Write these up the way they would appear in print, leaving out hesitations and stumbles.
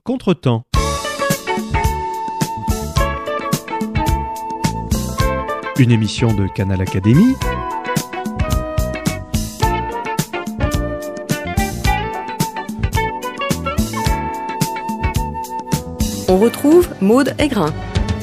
Contretemps. Une émission de Canal Académie. On retrouve Maude Aigrin.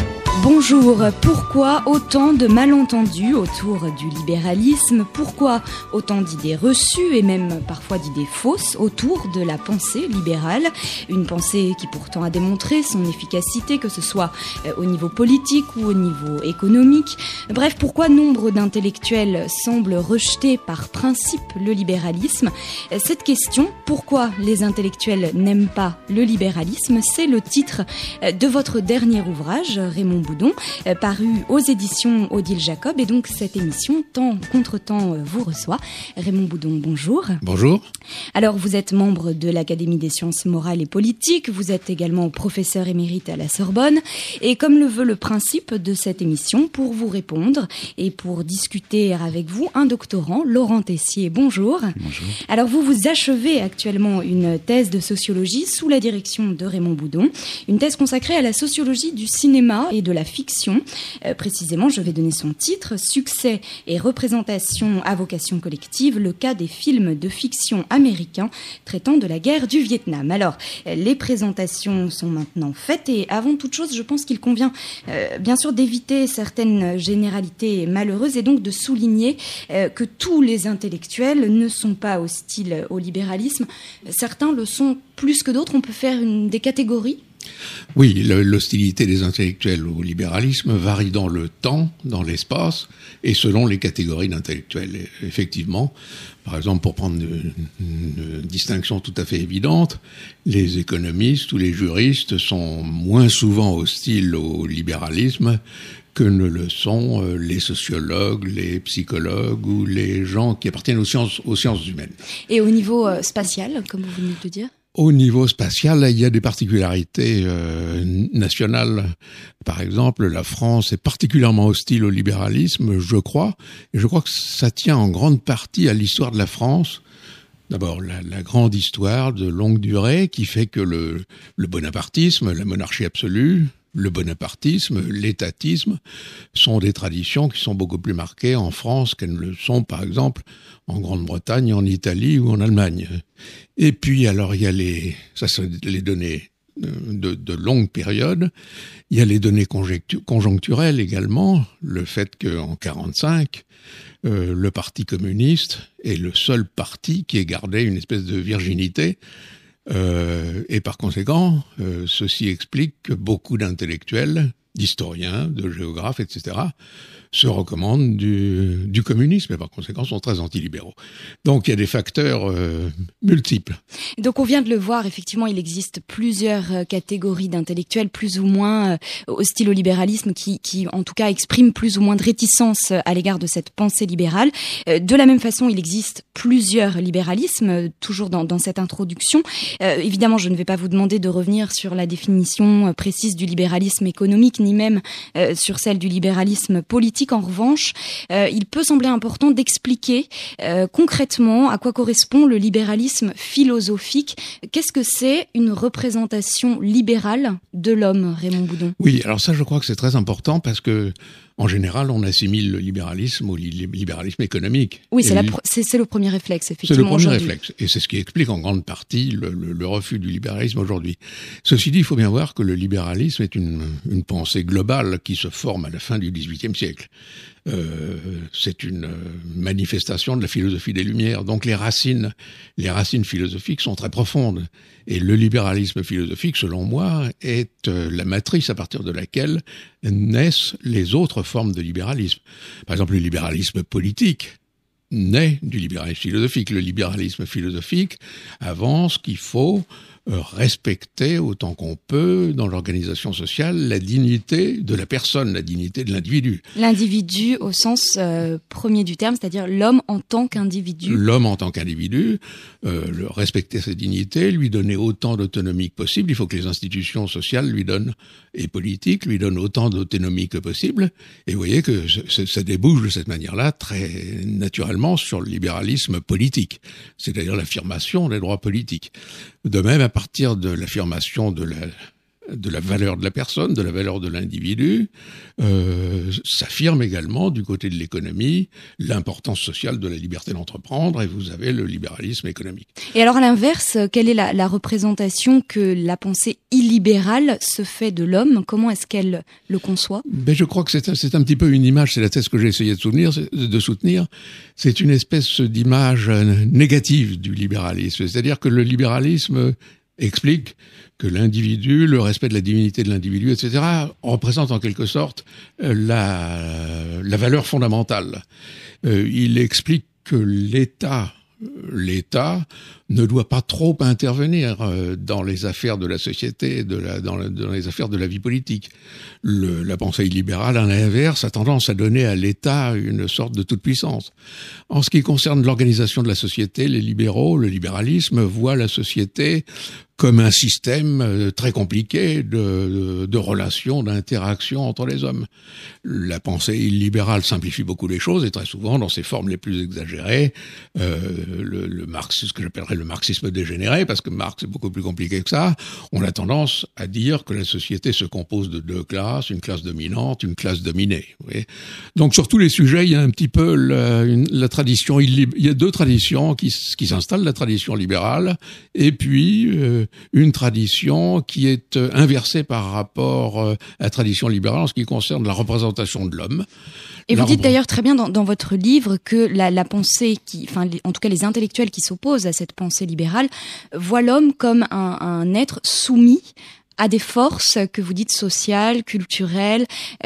Bonjour, pourquoi autant de malentendus autour du libéralisme? Pourquoi autant d'idées reçues et même parfois d'idées fausses autour de la pensée libérale? Une pensée qui pourtant a démontré son efficacité, que ce soit au niveau politique ou au niveau économique. Bref, pourquoi nombre d'intellectuels semblent rejeter par principe le libéralisme? Cette question, pourquoi les intellectuels n'aiment pas le libéralisme, c'est le titre de votre dernier ouvrage, Raymond Boudon, paru aux éditions Odile Jacob. Et donc cette émission, Temps contre Temps, vous reçoit. Raymond Boudon, bonjour. Bonjour. Alors vous êtes membre de l'Académie des sciences morales et politiques, vous êtes également professeur émérite à la Sorbonne. Et comme le veut le principe de cette émission, pour vous répondre et pour discuter avec vous, un doctorant, Laurent Tessier, bonjour. Bonjour. Alors vous achevez actuellement une thèse de sociologie sous la direction de Raymond Boudon, une thèse consacrée à la sociologie du cinéma et de la fiction. Précisément, je vais donner son titre, Succès et représentation à vocation collective, le cas des films de fiction américains traitant de la guerre du Vietnam. Alors, les présentations sont maintenant faites et avant toute chose, je pense qu'il convient bien sûr d'éviter certaines généralités malheureuses et donc de souligner que tous les intellectuels ne sont pas hostiles au libéralisme. Certains le sont plus que d'autres. On peut faire des catégories? Oui, l'hostilité des intellectuels au libéralisme varie dans le temps, dans l'espace, et selon les catégories d'intellectuels. Effectivement, par exemple, pour prendre une distinction tout à fait évidente, les économistes ou les juristes sont moins souvent hostiles au libéralisme que ne le sont les sociologues, les psychologues ou les gens qui appartiennent aux sciences humaines. Et au niveau spatial, comme vous venez de le dire? Au niveau spatial, il y a des particularités nationales. Par exemple, la France est particulièrement hostile au libéralisme, je crois. Et je crois que ça tient en grande partie à l'histoire de la France. D'abord, la grande histoire de longue durée qui fait que le bonapartisme, la monarchie absolue, le bonapartisme, l'étatisme sont des traditions qui sont beaucoup plus marquées en France qu'elles ne le sont, par exemple, en Grande-Bretagne, en Italie ou en Allemagne. Et puis, alors, il y a les données de longue période. Il y a les données conjoncturelles également. Le fait qu'en 1945, le Parti communiste est le seul parti qui ait gardé une espèce de virginité. Et par conséquent, ceci explique que beaucoup d'intellectuels, d'historiens, de géographes, etc., se recommandent du communisme et par conséquent sont très antilibéraux. Donc il y a des facteurs multiples. Donc on vient de le voir, effectivement, il existe plusieurs catégories d'intellectuels plus ou moins hostiles au libéralisme qui en tout cas expriment plus ou moins de réticence à l'égard de cette pensée libérale. De la même façon, il existe plusieurs libéralismes, toujours dans cette introduction. Évidemment, je ne vais pas vous demander de revenir sur la définition précise du libéralisme économique, ni même sur celle du libéralisme politique. En revanche, il peut sembler important d'expliquer concrètement à quoi correspond le libéralisme philosophique. Qu'est-ce que c'est une représentation libérale de l'homme, Raymond Boudon? Oui, alors ça, je crois que c'est très important parce que en général, on assimile le libéralisme au libéralisme économique. Oui, c'est le premier réflexe, effectivement. C'est le premier réflexe. Et c'est ce qui explique en grande partie le refus du libéralisme aujourd'hui. Ceci dit, il faut bien voir que le libéralisme est une pensée globale qui se forme à la fin du XVIIIe siècle. C'est une manifestation de la philosophie des Lumières. Donc les racines philosophiques sont très profondes. Et le libéralisme philosophique, selon moi, est la matrice à partir de laquelle naissent les autres formes de libéralisme. Par exemple, le libéralisme politique naît du libéralisme philosophique. Le libéralisme philosophique avance qu'il faut respecter autant qu'on peut dans l'organisation sociale la dignité de la personne, la dignité de l'individu. L'individu au sens premier du terme, c'est-à-dire l'homme en tant qu'individu. L'homme en tant qu'individu, respecter sa dignité, lui donner autant d'autonomie que possible. Il faut que les institutions sociales lui donnent, et politiques, lui donnent autant d'autonomie que possible. Et vous voyez que ça débouche de cette manière-là très naturellement sur le libéralisme politique, c'est-à-dire l'affirmation des droits politiques. De même, à partir de l'affirmation de la valeur de la personne, de la valeur de l'individu, s'affirme également du côté de l'économie l'importance sociale de la liberté d'entreprendre, et vous avez le libéralisme économique. Et alors à l'inverse, quelle est la représentation que la pensée illibérale se fait de l'homme? Comment est-ce qu'elle le conçoit? Je crois que c'est un petit peu une image, c'est la thèse que j'ai essayé de soutenir, c'est une espèce d'image négative du libéralisme, c'est-à-dire que le libéralisme explique que l'individu, le respect de la dignité de l'individu, etc., représente en quelque sorte la valeur fondamentale. Il explique que l'État ne doit pas trop intervenir dans les affaires de la société, dans les affaires de la vie politique. La pensée illibérale, à l'inverse, a tendance à donner à l'État une sorte de toute-puissance. En ce qui concerne l'organisation de la société, les libéraux, le libéralisme, voient la société comme un système très compliqué de relations, d'interactions entre les hommes. La pensée illibérale simplifie beaucoup les choses, et très souvent, dans ses formes les plus exagérées, le marxisme, ce que j'appellerais le marxisme dégénéré, parce que Marx est beaucoup plus compliqué que ça, on a tendance à dire que la société se compose de deux classes, une classe dominante, une classe dominée. Vous voyez. Donc sur tous les sujets, il y a un petit peu la tradition, il y a deux traditions qui s'installent, la tradition libérale, et puis une tradition qui est inversée par rapport à la tradition libérale en ce qui concerne la représentation de l'homme. Et vous dites d'ailleurs très bien dans votre livre que la pensée en tout cas les intellectuels qui s'opposent à cette pensée libérale voient l'homme comme un être soumis à des forces que vous dites sociales, culturelles,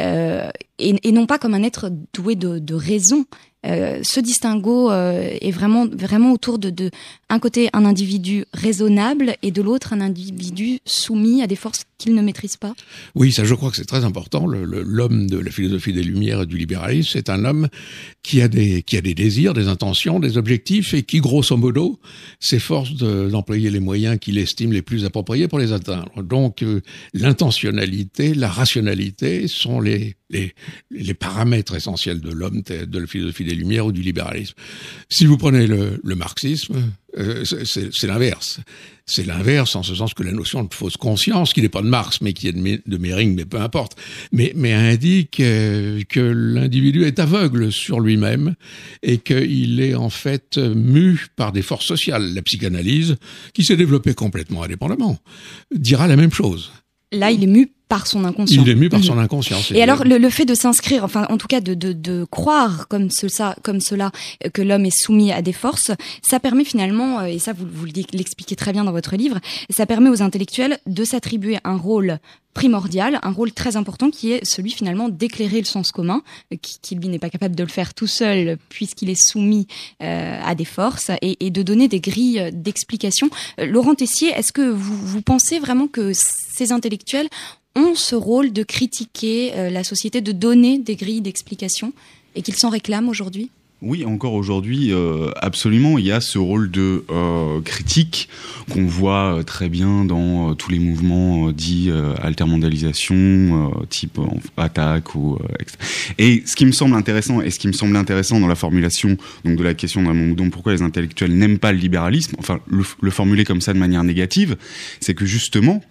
et non pas comme un être doué de raison. Ce distinguo est vraiment autour de un côté un individu raisonnable et de l'autre un individu soumis à des forces qu'il ne maîtrise pas. Oui, ça je crois que c'est très important. L'homme de la philosophie des Lumières et du libéralisme, c'est un homme qui a des désirs, des intentions, des objectifs, et qui grosso modo s'efforce d'employer les moyens qu'il estime les plus appropriés pour les atteindre. Donc l'intentionnalité, la rationalité sont les paramètres essentiels de l'homme, de la philosophie des Lumières ou du libéralisme. Si vous prenez le marxisme, c'est l'inverse. C'est l'inverse en ce sens que la notion de fausse conscience, qui n'est pas de Marx, mais qui est de Mehring, mais peu importe, mais indique que l'individu est aveugle sur lui-même et qu'il est en fait mu par des forces sociales. La psychanalyse, qui s'est développée complètement indépendamment, dira la même chose. Là, il est mu par son inconscient. Il est mu par son inconscient. Et alors, le fait de s'inscrire, enfin, en tout cas, de croire comme cela, que l'homme est soumis à des forces, ça permet finalement, et ça, vous l'expliquez très bien dans votre livre, ça permet aux intellectuels de s'attribuer un rôle primordial, un rôle très important qui est celui finalement d'éclairer le sens commun, qui lui n'est pas capable de le faire tout seul puisqu'il est soumis à des forces, et de donner des grilles d'explication. Laurent Tessier, est-ce que vous pensez vraiment que ces intellectuels ont ce rôle de critiquer la société, de donner des grilles d'explication, et qu'ils s'en réclament aujourd'hui? Oui, encore aujourd'hui, absolument. Il y a ce rôle de critique qu'on voit très bien dans tous les mouvements dits altermondialisation, type attaque ou et ce qui me semble intéressant dans la formulation donc de la question d'un Moudon, pourquoi les intellectuels n'aiment pas le libéralisme, enfin le formuler comme ça de manière négative, c'est que justement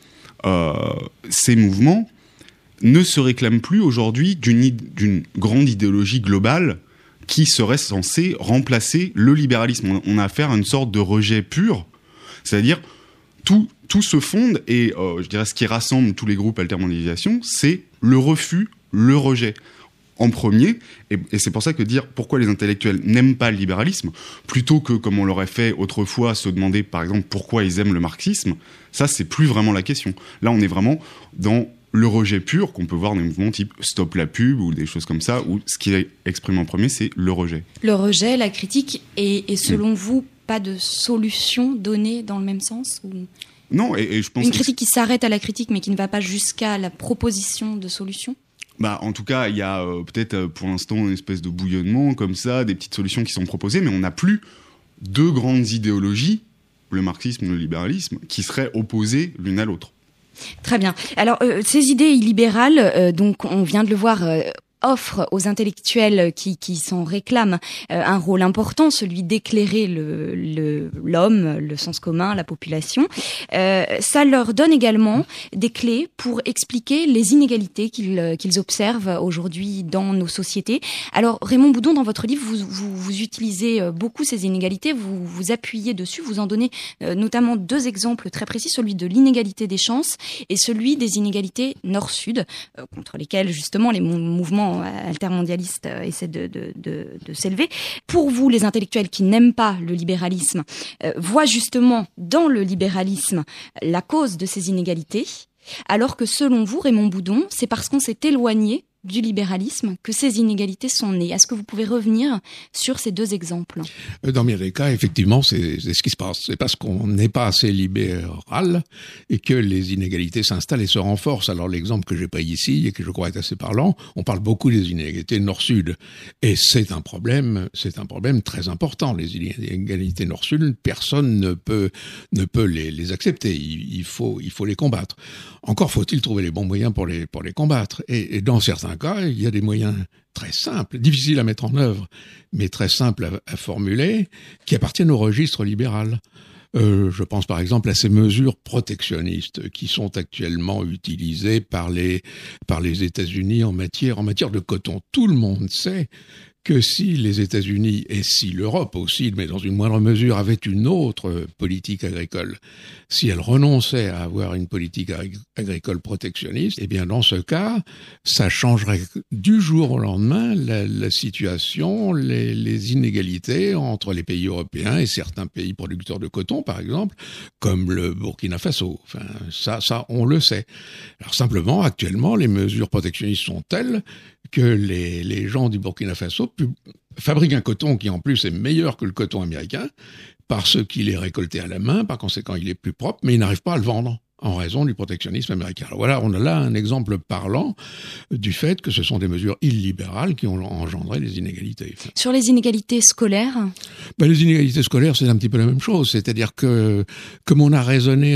ces mouvements ne se réclament plus aujourd'hui d'une grande idéologie globale qui serait censée remplacer le libéralisme. On a affaire à une sorte de rejet pur, c'est-à-dire tout se fonde, et je dirais ce qui rassemble tous les groupes altermondialisation, c'est le refus, le rejet en premier, et c'est pour ça que dire pourquoi les intellectuels n'aiment pas le libéralisme, plutôt que, comme on l'aurait fait autrefois, se demander par exemple pourquoi ils aiment le marxisme, ça c'est plus vraiment la question. Là on est vraiment dans le rejet pur qu'on peut voir dans des mouvements type Stop la pub ou des choses comme ça, où ce qui est exprimé en premier, c'est le rejet. Le rejet, la critique, et selon vous, pas de solution donnée dans le même sens ou... Non, et je pense... Une critique qui s'arrête à la critique, mais qui ne va pas jusqu'à la proposition de solution? En tout cas, il y a peut-être pour l'instant une espèce de bouillonnement comme ça, des petites solutions qui sont proposées, mais on n'a plus deux grandes idéologies, le marxisme et le libéralisme, qui seraient opposées l'une à l'autre. Très bien. Alors, ces idées illibérales, donc on vient de le voir, offre aux intellectuels qui s'en réclament un rôle important, celui d'éclairer l'homme, le sens commun, la population. Ça leur donne également des clés pour expliquer les inégalités qu'ils observent aujourd'hui dans nos sociétés. Alors Raymond Boudon, dans votre livre, vous utilisez beaucoup ces inégalités, vous vous appuyez dessus, vous en donnez notamment 2 exemples très précis, celui de l'inégalité des chances et celui des inégalités nord-sud, contre lesquelles justement les mouvements altermondialistes essaient de s'élever. Pour vous, les intellectuels qui n'aiment pas le libéralisme voient justement dans le libéralisme la cause de ces inégalités, alors que selon vous, Raymond Boudon, c'est parce qu'on s'est éloigné du libéralisme que ces inégalités sont nées. Est-ce que vous pouvez revenir sur ces 2 exemples ? Dans bien des cas, effectivement, c'est ce qui se passe. C'est parce qu'on n'est pas assez libéral et que les inégalités s'installent et se renforcent. Alors l'exemple que j'ai pris ici et que je crois est assez parlant, on parle beaucoup des inégalités nord-sud. Et c'est un problème très important. Les inégalités nord-sud, personne ne peut les accepter. Il faut les combattre. Encore faut-il trouver les bons moyens pour les combattre. Et dans certains cas, il y a des moyens très simples, difficiles à mettre en œuvre, mais très simples à formuler, qui appartiennent au registre libéral. Je pense par exemple à ces mesures protectionnistes qui sont actuellement utilisées par les États-Unis en matière de coton. Tout le monde sait que si les États-Unis et si l'Europe aussi, mais dans une moindre mesure, avaient une autre politique agricole, si elle renonçait à avoir une politique agricole protectionniste, eh bien dans ce cas, ça changerait du jour au lendemain la situation, les inégalités entre les pays européens et certains pays producteurs de coton, par exemple, comme le Burkina Faso. Enfin, ça, on le sait. Alors simplement, actuellement, les mesures protectionnistes sont telles que les gens du Burkina Faso fabriquent un coton qui en plus est meilleur que le coton américain parce qu'il est récolté à la main, par conséquent il est plus propre, mais ils n'arrivent pas à le vendre en raison du protectionnisme américain. Alors voilà, on a là un exemple parlant du fait que ce sont des mesures illibérales qui ont engendré les inégalités. Sur les inégalités scolaires ? Les inégalités scolaires, c'est un petit peu la même chose. C'est-à-dire que, comme on a raisonné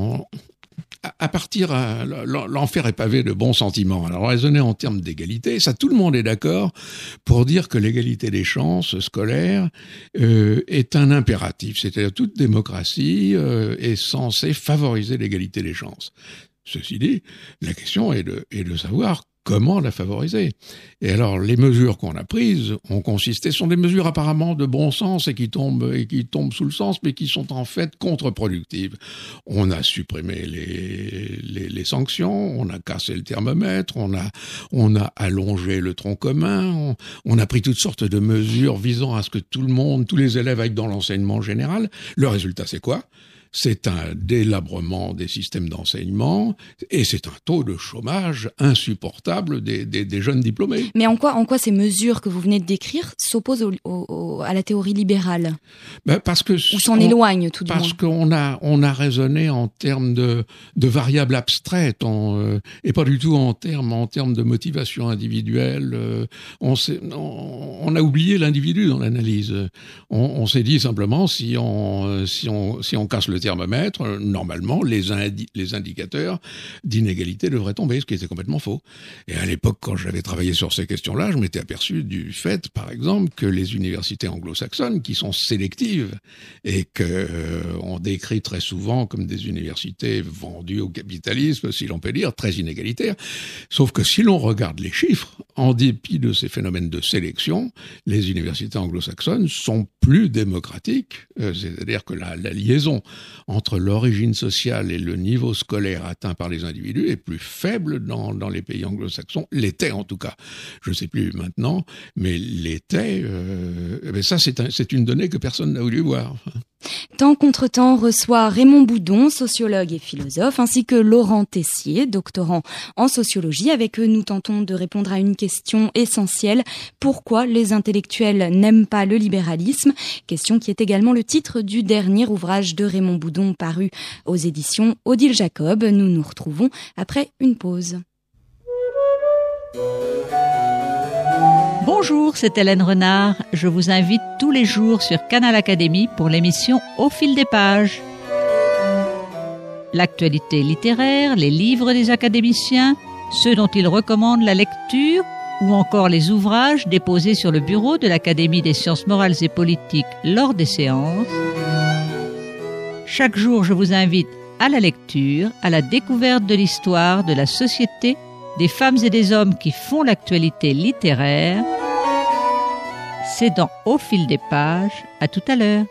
l'enfer est pavé de bons sentiments. Alors, raisonner en termes d'égalité, ça, tout le monde est d'accord pour dire que l'égalité des chances scolaires est un impératif. C'est-à-dire, toute démocratie est censée favoriser l'égalité des chances. Ceci dit, la question est de savoir comment la favoriser. Et alors, les mesures qu'on a prises sont des mesures apparemment de bon sens et qui tombent sous le sens, mais qui sont en fait contre-productives. On a supprimé les sanctions, on a cassé le thermomètre, on a allongé le tronc commun, on a pris toutes sortes de mesures visant à ce que tous les élèves aillent dans l'enseignement général. Le résultat, c'est quoi ? C'est un délabrement des systèmes d'enseignement et c'est un taux de chômage insupportable des jeunes diplômés. Mais en quoi ces mesures que vous venez de décrire s'opposent à la théorie libérale ? Ou s'en éloignent tout du moins ? Parce qu'on a raisonné en termes de variables abstraites et pas du tout en termes de motivation individuelle. On a oublié l'individu dans l'analyse. On s'est dit simplement si on casse le thermomètre, normalement, les indicateurs d'inégalité devraient tomber, ce qui était complètement faux. Et à l'époque, quand j'avais travaillé sur ces questions-là, je m'étais aperçu du fait, par exemple, que les universités anglo-saxonnes, qui sont sélectives et qu'on décrit très souvent comme des universités vendues au capitalisme, si l'on peut dire, très inégalitaires, sauf que si l'on regarde les chiffres, en dépit de ces phénomènes de sélection, les universités anglo-saxonnes sont plus démocratiques, c'est-à-dire que la liaison entre l'origine sociale et le niveau scolaire atteint par les individus est plus faible dans les pays anglo-saxons, l'était en tout cas. Je ne sais plus maintenant, mais l'était, ça c'est une donnée que personne n'a voulu voir. Temps contre temps reçoit Raymond Boudon, sociologue et philosophe, ainsi que Laurent Tessier, doctorant en sociologie. Avec eux, nous tentons de répondre à une question essentielle. Pourquoi les intellectuels n'aiment pas le libéralisme ? Question qui est également le titre du dernier ouvrage de Raymond Boudon paru aux éditions Odile Jacob. Nous nous retrouvons après une pause. Bonjour, c'est Hélène Renard. Je vous invite tous les jours sur Canal Académie pour l'émission Au fil des pages. L'actualité littéraire, les livres des académiciens, ceux dont ils recommandent la lecture ou encore les ouvrages déposés sur le bureau de l'Académie des sciences morales et politiques lors des séances. Chaque jour, je vous invite à la lecture, à la découverte de l'histoire, de la société, des femmes et des hommes qui font l'actualité littéraire. C'est dans Au fil des pages. À tout à l'heure.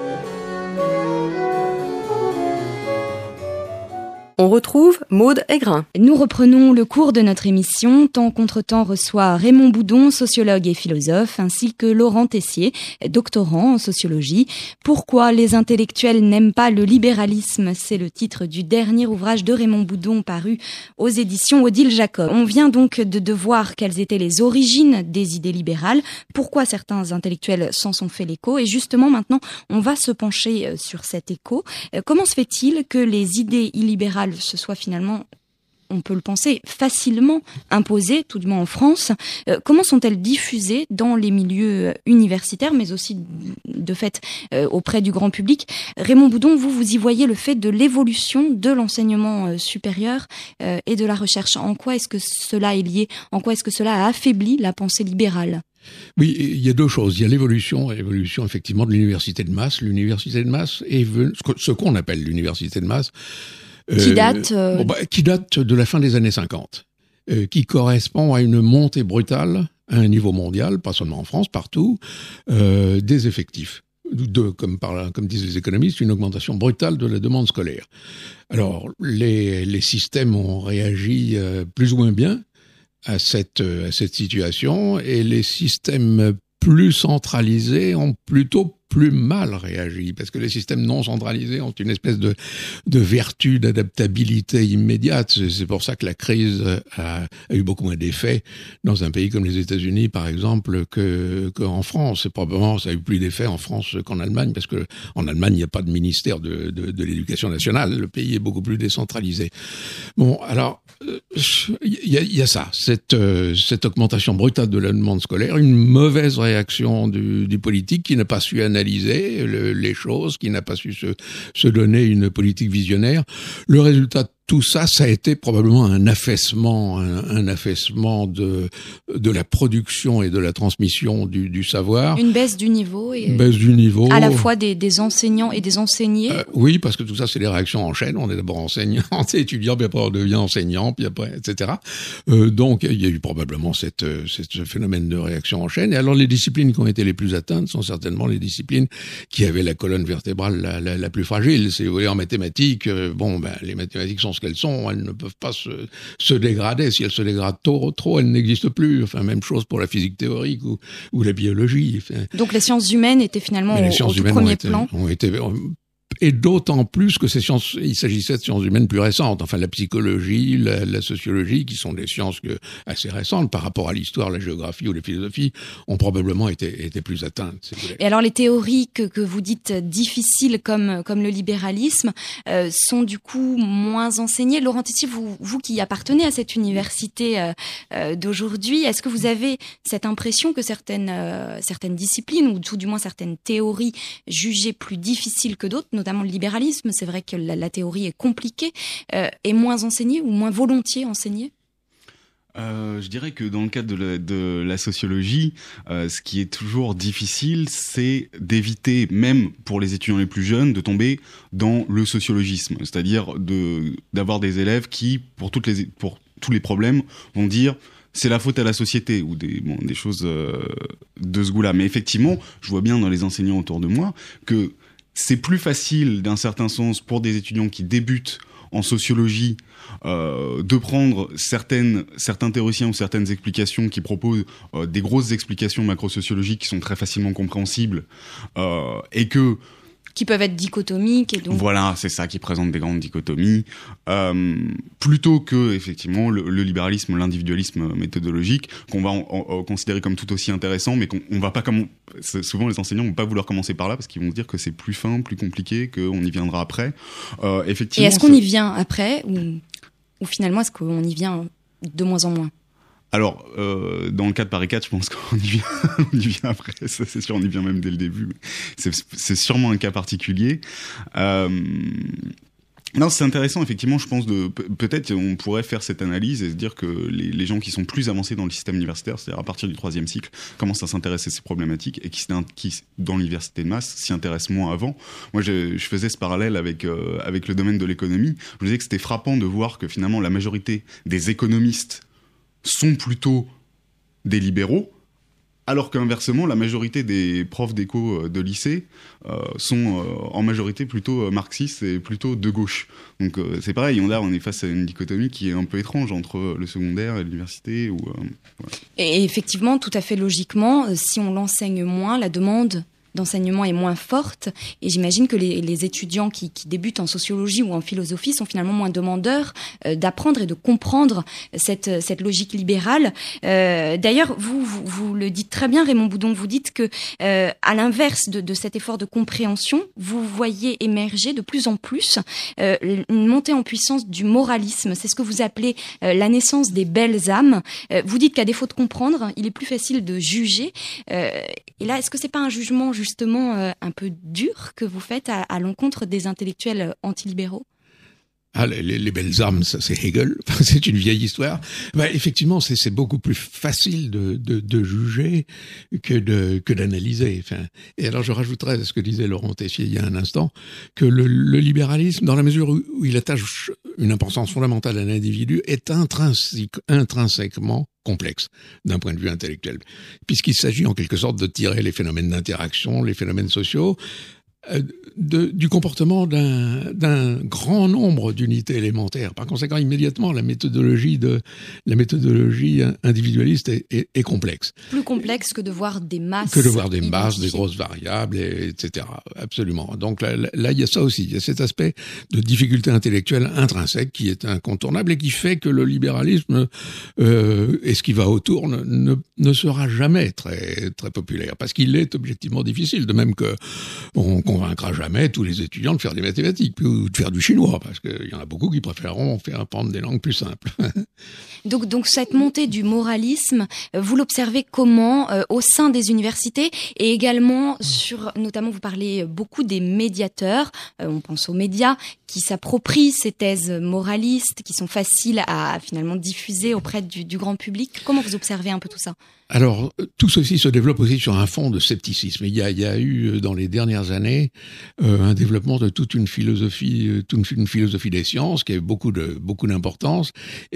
On retrouve Maude Aigrin. Nous reprenons le cours de notre émission. Temps contre temps reçoit Raymond Boudon, sociologue et philosophe, ainsi que Laurent Tessier, doctorant en sociologie. Pourquoi les intellectuels n'aiment pas le libéralisme ? C'est le titre du dernier ouvrage de Raymond Boudon paru aux éditions Odile Jacob. On vient donc de voir quelles étaient les origines des idées libérales, pourquoi certains intellectuels s'en sont fait l'écho, et justement maintenant on va se pencher sur cet écho. Comment se fait-il que les idées illibérales se soit finalement, on peut le penser, facilement imposées, tout du moins en France? Comment sont-elles diffusées dans les milieux universitaires, mais aussi de fait auprès du grand public? Raymond Boudon, vous y voyez le fait de l'évolution de l'enseignement supérieur et de la recherche. En quoi est-ce que cela est lié? En quoi est-ce que cela a affaibli la pensée libérale? Oui, il y a deux choses. Il y a l'évolution effectivement de l'université de masse. L'université de masse est ce qu'on appelle l'université de masse. Qui date qui date de la fin des années 50, qui correspond à une montée brutale à un niveau mondial, pas seulement en France, partout, des effectifs. Comme disent les économistes, une augmentation brutale de la demande scolaire. Alors, les systèmes ont réagi plus ou moins bien à cette situation, et les systèmes plus centralisés ont plutôt plus mal réagi, parce que les systèmes non centralisés ont une espèce de vertu d'adaptabilité immédiate. C'est pour ça que la crise a eu beaucoup moins d'effet dans un pays comme les États-Unis, par exemple, qu'en France. Et probablement, ça a eu plus d'effet en France qu'en Allemagne, parce que en Allemagne, il n'y a pas de ministère de l'éducation nationale. Le pays est beaucoup plus décentralisé. Bon, alors, il y a ça, cette augmentation brutale de la demande scolaire, une mauvaise réaction du politique qui n'a pas su analyser les choses, qui n'a pas su se donner une politique visionnaire. Le résultat de tout ça, ça a été probablement un affaissement de la production et de la transmission du savoir. Une baisse du niveau. Une baisse du niveau. À la fois des enseignants et des enseignés. Oui, parce que tout ça, c'est des réactions en chaîne. On est d'abord enseignant, étudiant, puis après on devient enseignant, puis après, etc. Donc, il y a eu probablement ce phénomène de réaction en chaîne. Et alors, les disciplines qui ont été les plus atteintes sont certainement les disciplines qui avaient la colonne vertébrale la plus fragile. Si vous voulez, en mathématiques, les mathématiques sont ce qu'elles sont, elles ne peuvent pas se dégrader. Si elles se dégradent trop, elles n'existent plus. Enfin, même chose pour la physique théorique ou la biologie. Enfin, donc les sciences humaines étaient finalement au tout premier plan. Et d'autant plus que il s'agissait de sciences humaines plus récentes. Enfin, la psychologie, la sociologie, qui sont des sciences assez récentes par rapport à l'histoire, la géographie ou la philosophie, ont probablement été plus atteintes. Si vous voulez. Et alors, les théories que vous dites difficiles comme le libéralisme sont du coup moins enseignées. Laurent Tessier, vous qui appartenez à cette université d'aujourd'hui, est-ce que vous avez cette impression que certaines disciplines, ou tout du moins certaines théories jugées plus difficiles que d'autres, notamment le libéralisme, c'est vrai que la théorie est compliquée, est moins enseignée ou moins volontiers enseignée? Je dirais que dans le cadre de la sociologie, ce qui est toujours difficile, c'est d'éviter, même pour les étudiants les plus jeunes, de tomber dans le sociologisme. C'est-à-dire d'avoir des élèves qui, pour tous les problèmes, vont dire c'est la faute à la société, ou des choses de ce goût-là. Mais effectivement, je vois bien dans les enseignants autour de moi que c'est plus facile, d'un certain sens, pour des étudiants qui débutent en sociologie, de prendre certains théoriciens ou certaines explications qui proposent des grosses explications macrosociologiques qui sont très facilement compréhensibles, qui peuvent être dichotomiques et donc... Voilà, c'est ça, qui présente des grandes dichotomies, plutôt que, effectivement, le libéralisme, l'individualisme méthodologique, qu'on va considérer comme tout aussi intéressant, mais qu'on va pas souvent les enseignants vont pas vouloir commencer par là, parce qu'ils vont se dire que c'est plus fin, plus compliqué, qu'on y viendra après. Effectivement. Et est-ce qu'on y vient après, ou finalement, est-ce qu'on y vient de moins en moins? Alors, dans le cas de Paris 4, je pense qu'on y vient après, ça c'est sûr, on y vient même dès le début. C'est sûrement un cas particulier. Non, c'est intéressant, effectivement, je pense peut-être on pourrait faire cette analyse et se dire que les gens qui sont plus avancés dans le système universitaire, c'est-à-dire à partir du 3e cycle, commencent à s'intéresser à ces problématiques et qui dans l'université de masse, s'y intéressent moins avant. Moi, je faisais ce parallèle avec le domaine de l'économie. Je disais que c'était frappant de voir que finalement la majorité des économistes sont plutôt des libéraux, alors qu'inversement, la majorité des profs d'éco de lycée sont en majorité plutôt marxistes et plutôt de gauche. Donc c'est pareil, on est face à une dichotomie qui est un peu étrange entre le secondaire et l'université. Voilà. Et effectivement, tout à fait logiquement, si on l'enseigne moins, la demande d'enseignement est moins forte, et j'imagine que les étudiants qui débutent en sociologie ou en philosophie sont finalement moins demandeurs d'apprendre et de comprendre cette logique libérale. D'ailleurs, vous le dites très bien, Raymond Boudon, vous dites que à l'inverse de cet effort de compréhension, vous voyez émerger de plus en plus une montée en puissance du moralisme. C'est ce que vous appelez la naissance des belles âmes. Vous dites qu'à défaut de comprendre, il est plus facile de juger. Et là, est-ce que c'est pas un jugement justement un peu dur que vous faites à l'encontre des intellectuels antilibéraux ? Les belles âmes, ça c'est Hegel, c'est une vieille histoire. Effectivement, c'est beaucoup plus facile de juger que d'analyser. Et alors je rajouterais à ce que disait Laurent Tessier il y a un instant, que le libéralisme, dans la mesure où il attache une importance fondamentale à l'individu, est intrinsèquement complexe d'un point de vue intellectuel, puisqu'il s'agit en quelque sorte de tirer les phénomènes d'interaction, les phénomènes sociaux, du comportement d'un grand nombre d'unités élémentaires. Par conséquent, immédiatement, la méthodologie individualiste est complexe. Plus complexe que de voir des masses. Que de voir des masses, des grosses variables, etc. Absolument. Donc là, il y a ça aussi. Il y a cet aspect de difficulté intellectuelle intrinsèque qui est incontournable et qui fait que le libéralisme et ce qui va autour ne sera jamais très, très populaire, parce qu'il est objectivement difficile. De même que on convaincra jamais tous les étudiants de faire des mathématiques ou de faire du chinois, parce qu'il y en a beaucoup qui préféreront faire apprendre des langues plus simples. Donc cette montée du moralisme, vous l'observez comment au sein des universités et également notamment vous parlez beaucoup des médiateurs, on pense aux médias qui s'approprient ces thèses moralistes, qui sont faciles à finalement diffuser auprès du grand public. Comment vous observez un peu tout ça ? Alors, tout ceci se développe aussi sur un fond de scepticisme. Il y a eu, dans les dernières années, un développement de toute une philosophie des sciences qui a eu beaucoup d'importance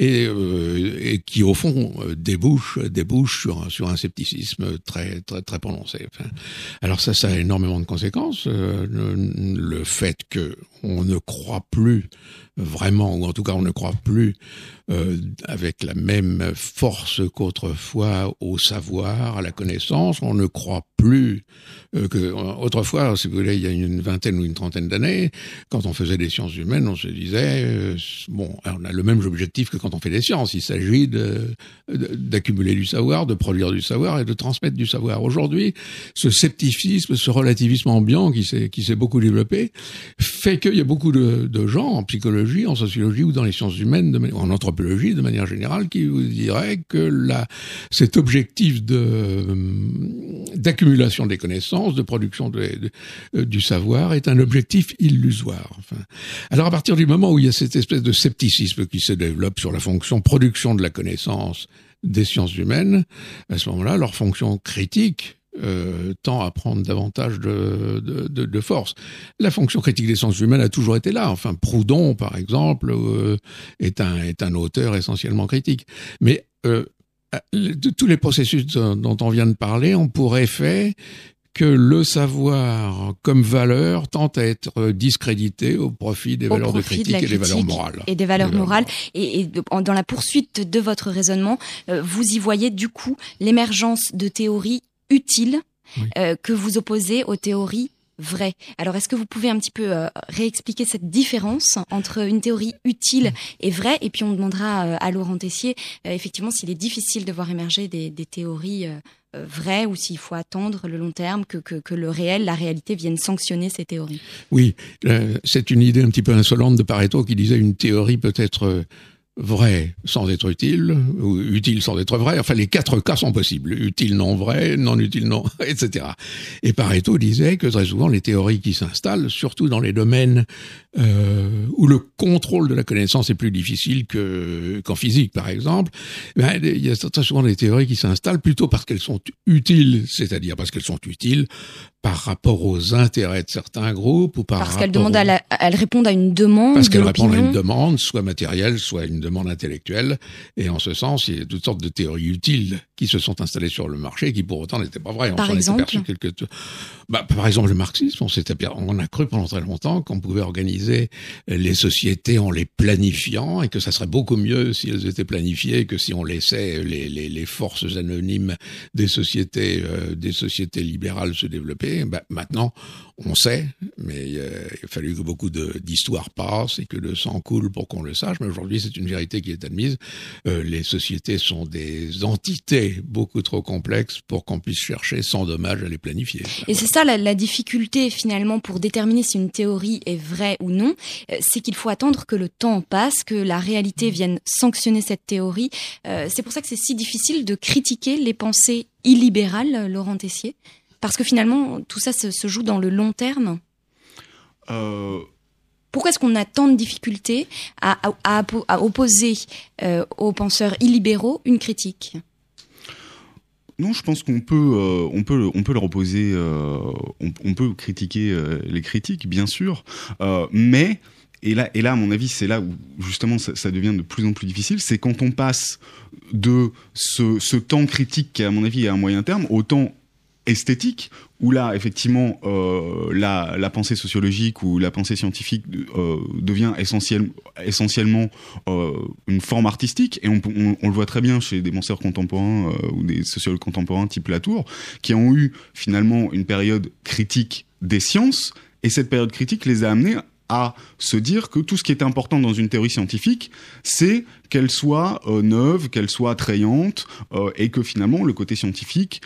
et qui, au fond, débouche sur un scepticisme très, très, très prononcé. Alors ça a énormément de conséquences. Le fait que on ne croit plus vraiment, ou en tout cas on ne croit plus avec la même force qu'autrefois au savoir, à la connaissance. On ne croit plus autrefois, si vous voulez, il y a une vingtaine ou une trentaine d'années, quand on faisait des sciences humaines, on se disait on a le même objectif que quand on fait des sciences. Il s'agit d'accumuler du savoir, de produire du savoir et de transmettre du savoir. Aujourd'hui, ce scepticisme, ce relativisme ambiant qui s'est beaucoup développé, fait qu'il y a beaucoup de gens en psychologie, en sociologie ou dans les sciences humaines, en anthropologie de manière générale, qui vous diraient que cet objectif d'accumulation des connaissances, de production du savoir est un objectif illusoire. Alors à partir du moment où il y a cette espèce de scepticisme qui se développe sur la fonction production de la connaissance des sciences humaines, à ce moment-là, leur fonction critique tend à prendre davantage de force. La fonction critique des sciences humaines a toujours été là. Proudhon, par exemple, est un auteur essentiellement critique. Mais de tous les processus dont on vient de parler, on pourrait faire que le savoir comme valeur tente à être discrédité au profit des valeurs de critique et des valeurs morales. Et des valeurs morales. Et dans la poursuite de votre raisonnement, vous y voyez du coup l'émergence de théories utiles que vous opposez aux théories vraies. Alors est-ce que vous pouvez un petit peu réexpliquer cette différence entre une théorie utile et vraie ? Et puis on demandera à Laurent Tessier effectivement s'il est difficile de voir émerger des théories vraies ou s'il faut attendre le long terme que la réalité vienne sanctionner ces théories. Oui, c'est une idée un petit peu insolente de Pareto qui disait une théorie peut être vrai sans être utile, ou utile sans être vrai. Enfin, les 4 cas sont possibles. Utile, non vrai, non utile, non, etc. Et Pareto disait que très souvent, les théories qui s'installent, surtout dans les domaines où le contrôle de la connaissance est plus difficile qu'en physique, par exemple, il y a très souvent des théories qui s'installent plutôt parce qu'elles sont utiles, c'est-à-dire parce qu'elles sont utiles par rapport aux intérêts de certains groupes ou parce qu'elles répondent à une demande. Parce qu'elles répondent à une demande, soit matérielle, soit une demande intellectuelle. Et en ce sens, il y a toutes sortes de théories utiles qui se sont installées sur le marché et qui pour autant n'étaient pas vraies. Par exemple, par exemple, le marxisme, on a cru pendant très longtemps qu'on pouvait organiser les sociétés en les planifiant et que ça serait beaucoup mieux si elles étaient planifiées que si on laissait les forces anonymes des sociétés libérales se développer. Maintenant, on sait, mais il a fallu que beaucoup d'histoires passent et que le sang coule pour qu'on le sache. Mais aujourd'hui, c'est une vérité qui est admise. Les sociétés sont des entités beaucoup trop complexes pour qu'on puisse chercher sans dommage à les planifier. Et c'est ça la difficulté finalement pour déterminer si une théorie est vraie ou non, c'est qu'il faut attendre que le temps passe, que la réalité vienne sanctionner cette théorie. C'est pour ça que c'est si difficile de critiquer les pensées illibérales, Laurent Tessier. Parce que finalement, tout ça se joue dans le long terme. Pourquoi est-ce qu'on a tant de difficultés à opposer aux penseurs illibéraux une critique ? Non, je pense qu'on peut leur opposer, on peut critiquer les critiques, bien sûr, mais et là, à mon avis, c'est là où justement ça devient de plus en plus difficile, c'est quand on passe de ce temps critique qui, à mon avis, est à moyen terme, au temps esthétique, où là, effectivement, la pensée sociologique ou la pensée scientifique devient essentiellement une forme artistique, et on le voit très bien chez des penseurs contemporains ou des sociologues contemporains type Latour, qui ont eu finalement une période critique des sciences, et cette période critique les a amenés à se dire que tout ce qui est important dans une théorie scientifique, c'est qu'elle soit neuve, qu'elle soit attrayante, et que finalement le côté scientifique,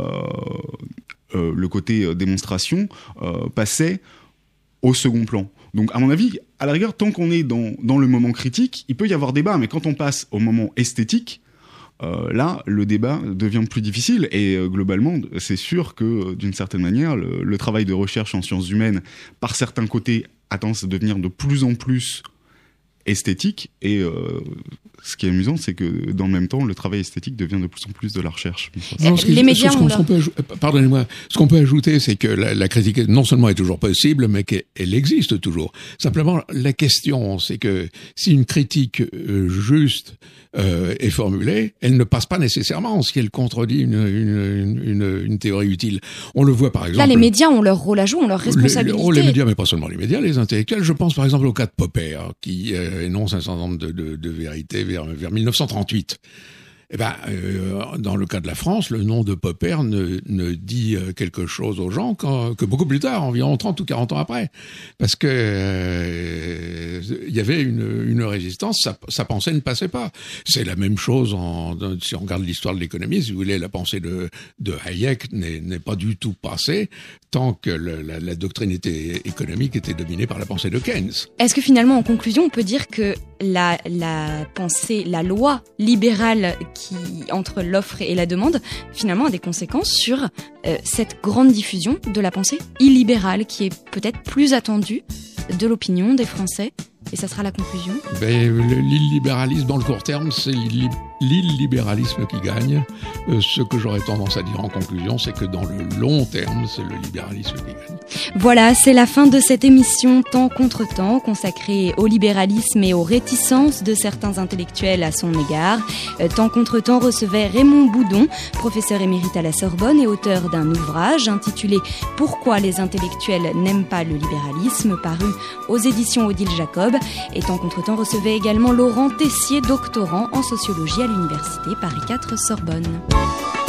le côté démonstration, passait au second plan. Donc à mon avis, à la rigueur, tant qu'on est dans le moment critique, il peut y avoir débat, mais quand on passe au moment esthétique, là, le débat devient plus difficile, et globalement, c'est sûr que d'une certaine manière, le travail de recherche en sciences humaines, par certains côtés, a tendance à devenir de plus en plus esthétique, et ce qui est amusant, c'est que dans le même temps, le travail esthétique devient de plus en plus de la recherche. Les médias pardonnez-moi, ce qu'on peut ajouter, c'est que la critique non seulement est toujours possible, mais qu'elle existe toujours. Simplement, la question, c'est que si une critique juste est formulée, elle ne passe pas nécessairement si elle contredit une théorie utile. On le voit par exemple. Là, les médias ont leur rôle à jouer, ont leur responsabilité. Les médias, mais pas seulement les médias, les intellectuels. Je pense par exemple au cas de Popper, qui énonce un certain nombre de vérités vers 1938. Dans le cas de la France, le nom de Popper ne dit quelque chose aux gens que beaucoup plus tard, environ 30 ou 40 ans après. Parce que il y avait une résistance, sa pensée ne passait pas. C'est la même chose si on regarde l'histoire de l'économie, si vous voulez, la pensée de Hayek n'est pas du tout passée tant que la doctrine économique était dominée par la pensée de Keynes. Est-ce que finalement, en conclusion, on peut dire que la pensée, la loi libérale qui, entre l'offre et la demande, finalement a des conséquences sur cette grande diffusion de la pensée illibérale qui est peut-être plus attendue de l'opinion des Français? Et ça sera la conclusion. L'illibéralisme dans le court terme, c'est l'illibéralisme qui gagne. Ce que j'aurais tendance à dire en conclusion, c'est que dans le long terme, c'est le libéralisme qui gagne. Voilà, c'est la fin de cette émission Temps contre temps, consacrée au libéralisme et aux réticences de certains intellectuels à son égard. Temps contre temps recevait Raymond Boudon, professeur émérite à la Sorbonne et auteur d'un ouvrage intitulé « Pourquoi les intellectuels n'aiment pas le libéralisme » paru aux éditions Odile Jacob. Et Temps contre temps recevait également Laurent Tessier, doctorant en sociologie à l'université Paris 4 Sorbonne.